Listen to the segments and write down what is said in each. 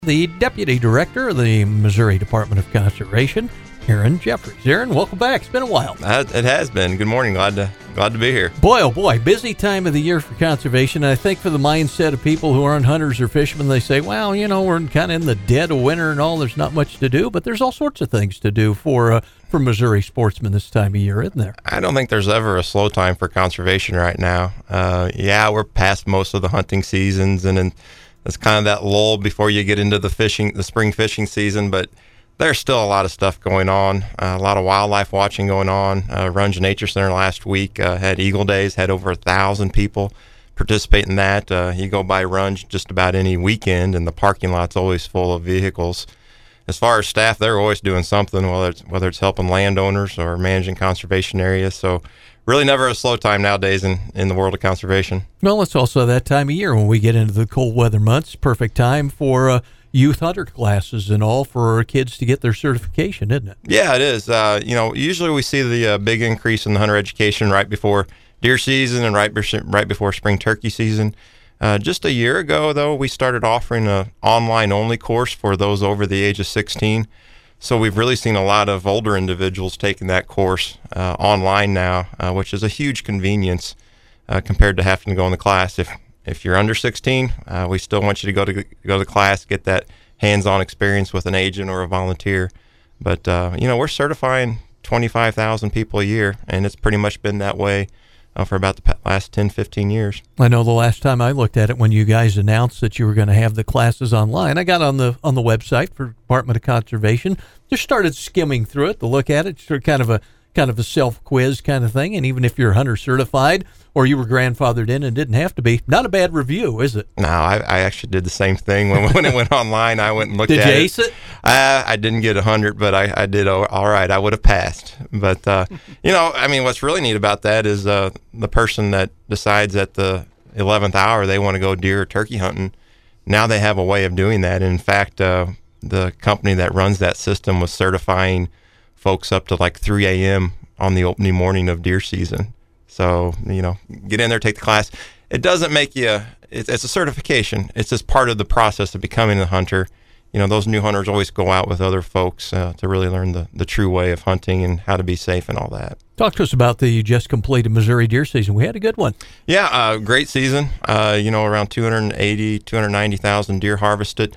The Deputy Director of the Missouri Department of Conservation, Aaron Jeffries. Aaron, welcome back. It's been a while. It has been. Good morning. Glad to be here. Boy, oh boy, busy time of the year for conservation. I think for the mindset of people who aren't hunters or fishermen, they say, well, we're kind of in the dead of winter and all. There's not much to do, but there's all sorts of things to do for Missouri sportsmen this time of year, isn't there? I don't think there's ever a slow time for conservation right now. We're past most of the hunting seasons, and then it's kind of that lull before you get into the spring fishing season, but there's still a lot of stuff going on, a lot of wildlife watching going on. Runge Nature Center last week had Eagle Days, had over 1,000 people participate in that. You go by Runge just about any weekend, and the parking lot's always full of vehicles. As far as staff, they're always doing something, whether it's helping landowners or managing conservation areas. So really never a slow time nowadays in the world of conservation. Well, it's also that time of year when we get into the cold weather months. Perfect time for youth hunter classes and all for kids to get their certification, isn't it? Yeah, it is. Usually we see the big increase in the hunter education right before deer season and right before spring turkey season. Just a year ago, though, we started offering an online-only course for those over the age of 16. So we've really seen a lot of older individuals taking that course online now, which is a huge convenience compared to having to go in the class. If you're under 16, we still want you to go to the class, get that hands-on experience with an agent or a volunteer. But we're certifying 25,000 people a year, and it's pretty much been that way for about the last 10, 15 years. I know the last time I looked at it, when you guys announced that you were going to have the classes online, I got on the website for Department of Conservation, just started skimming through it to look at it, sort of a self-quiz kind of thing. And even if you're hunter certified or you were grandfathered in and didn't have to be, not a bad review, is it? No, I actually did the same thing. When it went online, I went and looked at it. Did you ace it? I didn't get 100, but I did all right. I would have passed. But, what's really neat about that is the person that decides at the 11th hour they want to go deer or turkey hunting, now they have a way of doing that. And in fact, the company that runs that system was certifying folks up to like 3 a.m. on the opening morning of deer season. So, get in there, take the class. It doesn't make you, it's a certification. It's just part of the process of becoming a hunter. Those new hunters always go out with other folks to really learn the true way of hunting and how to be safe and all that. Talk to us about the just completed Missouri deer season. We had a good one. Yeah, great season. Around 290,000 deer harvested.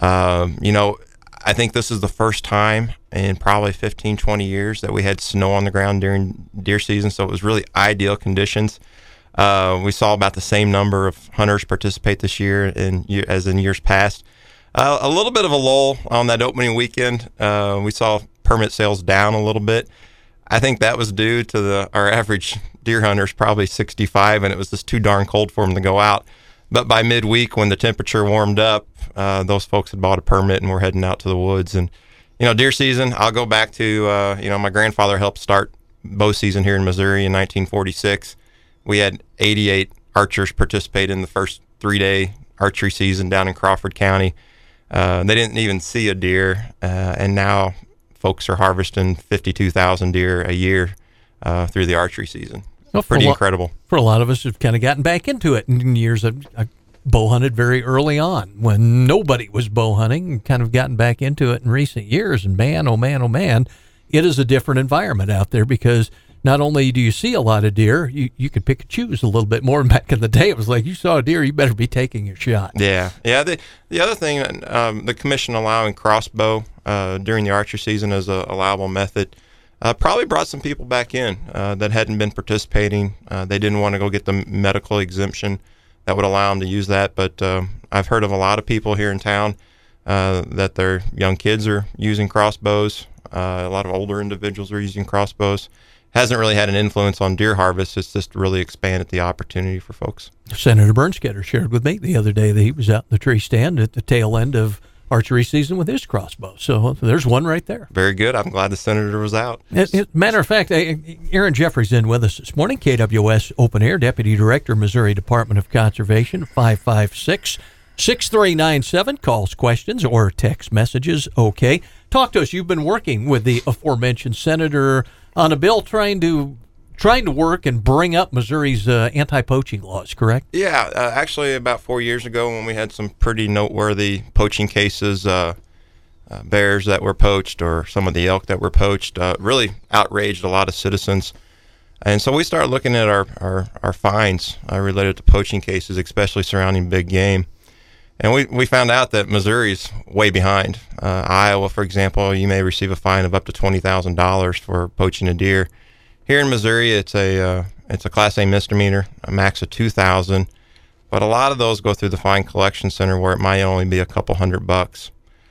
I think this is the first time in probably 15, 20 years that we had snow on the ground during deer season, so it was really ideal conditions. We saw about the same number of hunters participate this year as in years past. A little bit of a lull on that opening weekend. We saw permit sales down a little bit. I think that was due to our average deer hunter is probably 65, and it was just too darn cold for them to go out. But by midweek, when the temperature warmed up, those folks had bought a permit and were heading out to the woods. And, deer season, I'll go back to, my grandfather helped start bow season here in Missouri in 1946. We had 88 archers participate in the first 3-day archery season down in Crawford County. They didn't even see a deer, and now folks are harvesting 52,000 deer a year through the archery season. Well, pretty incredible. For a lot of us who've kind of gotten back into it in years. I bow hunted very early on when nobody was bow hunting and kind of gotten back into it in recent years. And man, oh man, it is a different environment out there because not only do you see a lot of deer, you could pick and choose a little bit more. Back in the day, it was like, you saw a deer, you better be taking your shot. Yeah. The other thing, the commission allowing crossbow during the archery season as a allowable method probably brought some people back in that hadn't been participating. They didn't want to go get the medical exemption that would allow them to use that. But I've heard of a lot of people here in town that their young kids are using crossbows. A lot of older individuals are using crossbows. Hasn't really had an influence on deer harvest. It's just really expanded the opportunity for folks. Senator Bernskoetter shared with me the other day that he was out in the tree stand at the tail end of archery season with his crossbow. So there's one right there. Very good. I'm glad the senator was out. Matter of fact, Aaron Jeffries in with us this morning, KWS Open Air, Deputy Director, Missouri Department of Conservation, 556-6397. Calls, questions, or text messages. Okay. Talk to us. You've been working with the aforementioned senator on a bill trying to trying to work and bring up Missouri's anti-poaching laws, correct? Yeah, actually about 4 years ago when we had some pretty noteworthy poaching cases, bears that were poached or some of the elk that were poached, really outraged a lot of citizens. And so we started looking at our fines related to poaching cases, especially surrounding big game. And we found out that Missouri's way behind. Iowa, for example, you may receive a fine of up to $20,000 for poaching a deer. Here in Missouri, it's a Class A misdemeanor, a max of $2,000. But a lot of those go through the fine collection center where it might only be a couple $100.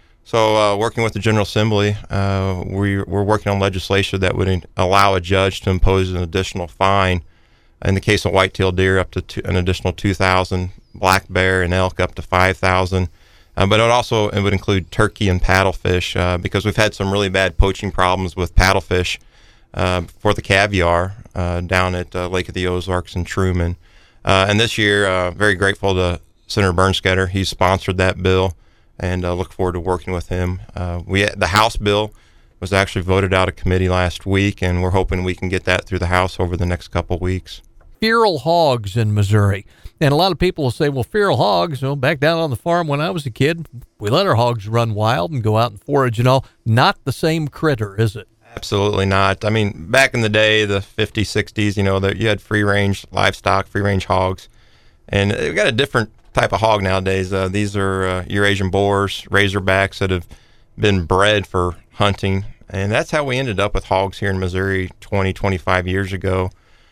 So working with the General Assembly, we're working on legislation that would allow a judge to impose an additional fine in the case of white-tailed deer up to an additional $2,000, black bear and elk up to $5,000. But it would include turkey and paddlefish because we've had some really bad poaching problems with paddlefish for the caviar down at Lake of the Ozarks in Truman. And this year, very grateful to Senator Bernskoetter. He sponsored that bill, and look forward to working with him. The House bill was actually voted out of committee last week, and we're hoping we can get that through the House over the next couple weeks. Feral hogs in Missouri. And a lot of people will say, well, feral hogs, back down on the farm when I was a kid, we let our hogs run wild and go out and forage and all. Not the same critter, is it? Absolutely not. I mean, back in the day, the 50s, 60s, you had free-range livestock, free-range hogs. And we've got a different type of hog nowadays. These are Eurasian boars, razorbacks that have been bred for hunting. And that's how we ended up with hogs here in Missouri 20, 25 years ago.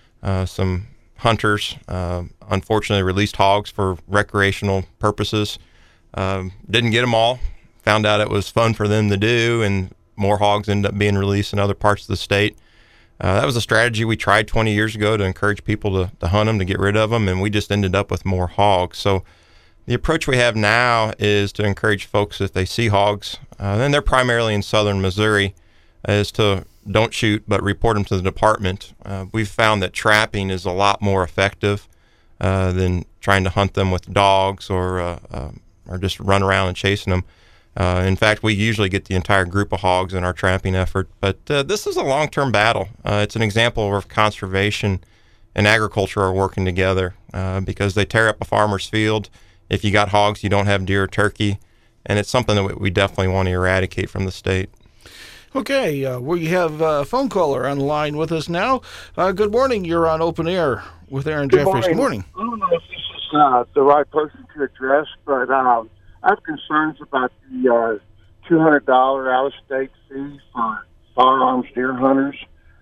Some hunters unfortunately released hogs for recreational purposes. Didn't get them all. Found out it was fun for them to do, and more hogs ended up being released in other parts of the state. That was a strategy we tried 20 years ago to encourage people to hunt them, to get rid of them, and we just ended up with more hogs. So the approach we have now is to encourage folks, if they see hogs, then they're primarily in southern Missouri, is to don't shoot, but report them to the department. We've found that trapping is a lot more effective than trying to hunt them with dogs or just run around and chasing them. In fact, we usually get the entire group of hogs in our trapping effort, but this is a long-term battle. It's an example where conservation and agriculture are working together because they tear up a farmer's field. If you got hogs, you don't have deer or turkey, and it's something that we definitely want to eradicate from the state. Okay, we have a phone caller on the line with us now. Good morning. You're on Open Air with Aaron Jeffries. Good morning. I don't know if this is the right person to address, but I have concerns about the $200 out-of-state fee for firearms deer hunters.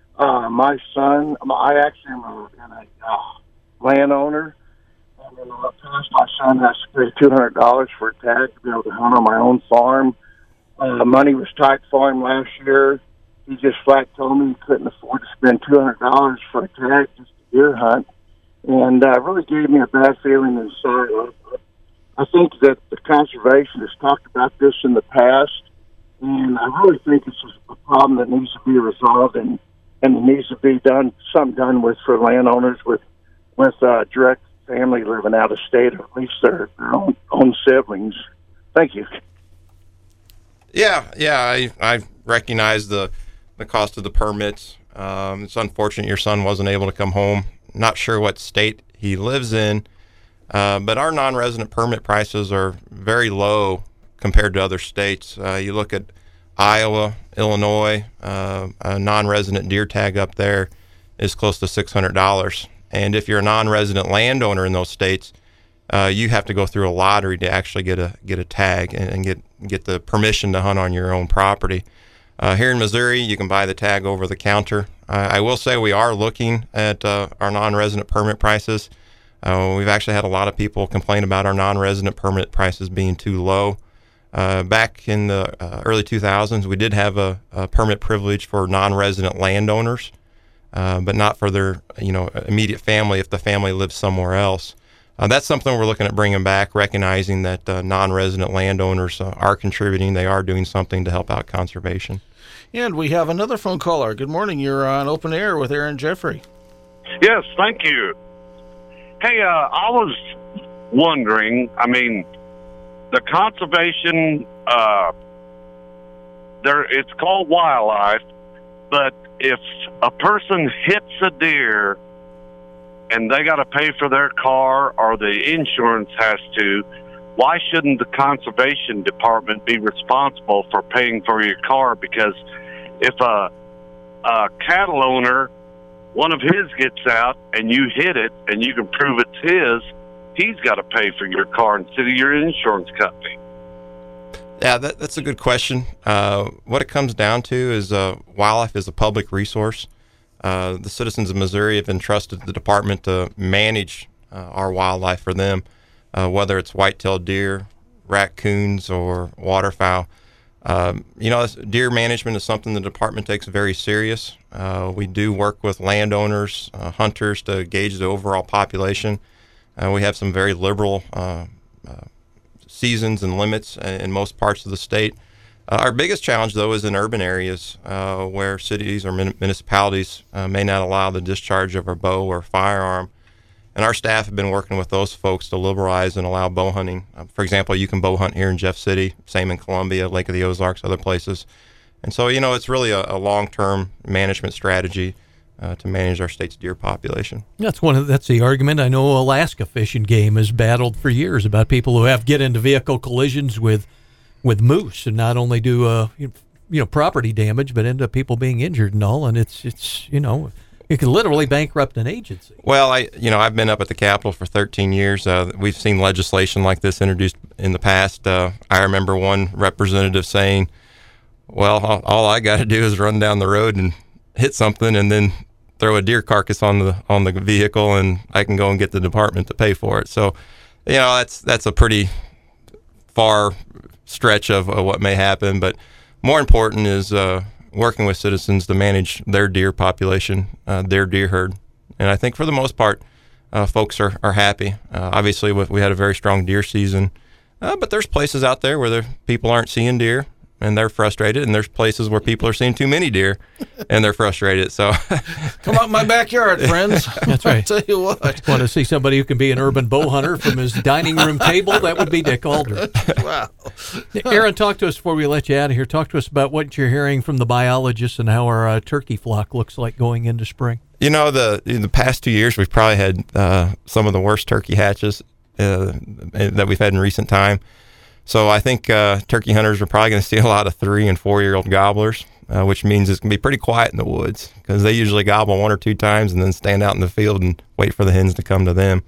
My son, I actually am a landowner, and in the past my son has to pay $200 for a tag to be able to hunt on my own farm. Money was tight for him last year. He just flat told me he couldn't afford to spend $200 for a tag just to deer hunt, and really gave me a bad feeling inside. I think that the conservation has talked about this in the past, and I really think it's a problem that needs to be resolved, and it needs to be something done with for landowners with direct family living out of state, or at least their own siblings. Thank you. Yeah, I recognize the cost of the permits. It's unfortunate your son wasn't able to come home. Not sure what state he lives in, but our non-resident permit prices are very low compared to other states. You look at Iowa, Illinois, a non-resident deer tag up there is close to $600. And if you're a non-resident landowner in those states, you have to go through a lottery to actually get a tag and get the permission to hunt on your own property. Here in Missouri, you can buy the tag over the counter. I will say we are looking at our non-resident permit prices. We've actually had a lot of people complain about our non-resident permit prices being too low. Back in the early 2000s, we did have a permit privilege for non-resident landowners, but not for their immediate family if the family lives somewhere else. That's something we're looking at bringing back, recognizing that non-resident landowners are contributing. They are doing something to help out conservation. And we have another phone caller. Good morning. You're on Open Air with Aaron Jeffrey. Yes, thank you. Hey, I was wondering, the conservation, it's called wildlife, But if a person hits a deer and they got to pay for their car or the insurance has to, why shouldn't the conservation department be responsible for paying for your car? Because if a cattle owner, one of his gets out and you hit it and you can prove it's his, he's got to pay for your car instead of your insurance company. Yeah, that's a good question. What it comes down to is wildlife is a public resource. The citizens of Missouri have entrusted the department to manage our wildlife for them, whether it's white-tailed deer, raccoons, or waterfowl. Deer management is something the department takes very serious. We do work with landowners, hunters to gauge the overall population. We have some very liberal seasons and limits in most parts of the state. Our biggest challenge, though, is in urban areas where cities or municipalities may not allow the discharge of a bow or firearm. And our staff have been working with those folks to liberalize and allow bow hunting. For example, you can bow hunt here in Jeff City, same in Columbia, Lake of the Ozarks, other places. And so, it's really a long-term management strategy to manage our state's deer population. That's the argument. I know Alaska Fish and Game has battled for years about people who get into vehicle collisions with moose and not only do property damage, but end up people being injured and all. And it's it can literally bankrupt an agency. Well, I've been up at the Capitol for 13 years. We've seen legislation like this introduced in the past. I remember one representative saying, "Well, all I got to do is run down the road and hit something, and then throw a deer carcass on the vehicle, and I can go and get the department to pay for it." So, that's a pretty far stretch of what may happen. But more important is working with citizens to manage their deer population, their deer herd. And I think for the most part, folks are happy. Obviously, we had a very strong deer season, but there's places out there where people aren't seeing deer, and they're frustrated, and there's places where people are seeing too many deer, and they're frustrated. So, come out my backyard, friends. That's right. I'll tell you what. Want to see somebody who can be an urban bow hunter from his dining room table? That would be Dick Aldrich. Wow. Aaron, talk to us before we let you out of here. Talk to us about what you're hearing from the biologists and how our turkey flock looks like going into spring. In the past 2 years, we've probably had some of the worst turkey hatches that we've had in recent time. So I think turkey hunters are probably going to see a lot of 3- and 4-year-old gobblers, which means it's going to be pretty quiet in the woods because they usually gobble 1 or 2 times and then stand out in the field and wait for the hens to come to them.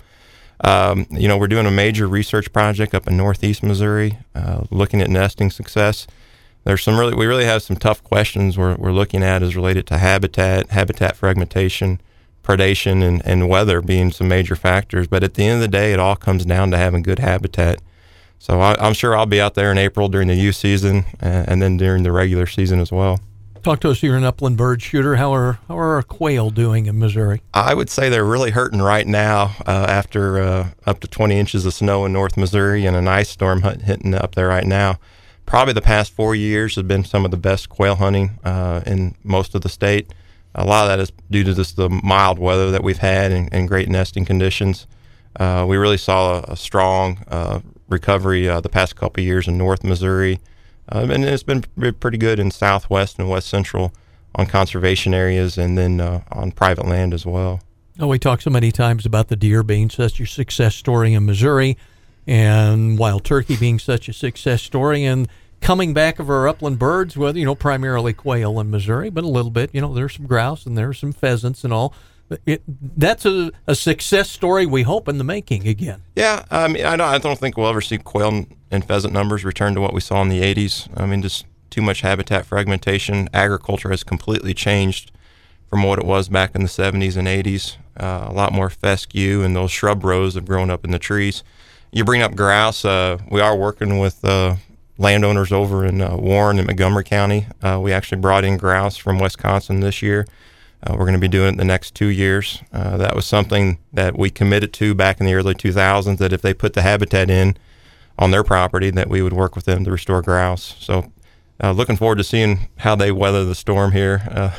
We're doing a major research project up in northeast Missouri, looking at nesting success. We really have some tough questions we're looking at as related to habitat fragmentation, predation, and weather being some major factors. But at the end of the day, it all comes down to having good habitat. So I'm sure I'll be out there in April during the youth season and then during the regular season as well. Talk to us. You're an upland bird shooter. How are our quail doing in Missouri? I would say they're really hurting right now after up to 20 inches of snow in North Missouri and an ice storm hitting up there right now. Probably the past 4 years have been some of the best quail hunting in most of the state. A lot of that is due to just the mild weather that we've had and great nesting conditions. We really saw a strong recovery the past couple of years in North Missouri, and it's been pretty good in Southwest and West Central on conservation areas and then on private land as well. Oh, we talked so many times about the deer being such a success story in Missouri and wild turkey being such a success story, and coming back of our upland birds, whether, primarily quail in Missouri, but a little bit, there's some grouse and there's some pheasants and all. That's a success story, we hope, in the making again. Yeah, I mean, I don't think we'll ever see quail and pheasant numbers return to what we saw in the 80s. I mean, just too much habitat fragmentation. Agriculture has completely changed from what it was back in the 70s and 80s. A lot more fescue, and those shrub rows have grown up in the trees. You bring up grouse. We are working with landowners over in Warren and Montgomery County. We actually brought in grouse from Wisconsin this year. We're going to be doing it the next 2 years. That was something that we committed to back in the early 2000s, that if they put the habitat in on their property, that we would work with them to restore grouse. So looking forward to seeing how they weather the storm here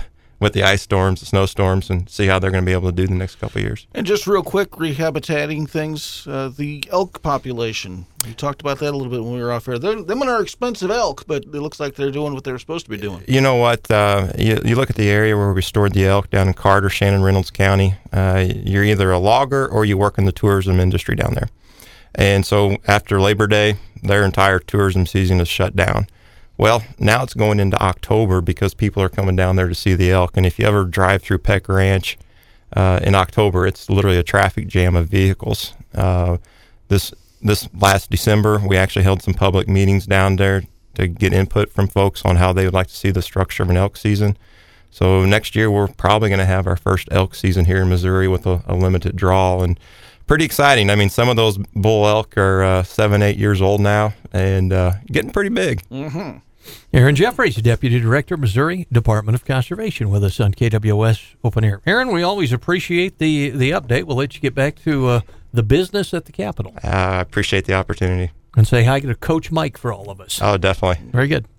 with the ice storms, the snowstorms, and see how they're going to be able to do the next couple of years. And just real quick, rehabitating things, the elk population. We talked about that a little bit when we were off air. Them are expensive elk, but it looks like they're doing what they're supposed to be doing. You know what? You look at the area where we stored the elk down in Carter, Shannon, Reynolds County. You're either a logger or you work in the tourism industry down there. And so after Labor Day, their entire tourism season is shut down. Well, now it's going into October because people are coming down there to see the elk. And if you ever drive through Peck Ranch in October, it's literally a traffic jam of vehicles. This last December, we actually held some public meetings down there to get input from folks on how they would like to see the structure of an elk season. So next year, we're probably going to have our first elk season here in Missouri with a limited draw. And pretty exciting. I mean, some of those bull elk are 7-8 years old now and getting pretty big. Mm-hmm. Aaron Jeffries, Deputy Director, Missouri Department of Conservation, with us on KWS Open Air. Aaron, we always appreciate the update. We'll let you get back to the business at the Capitol. I appreciate the opportunity. And say hi to Coach Mike for all of us. Oh, definitely. Very good.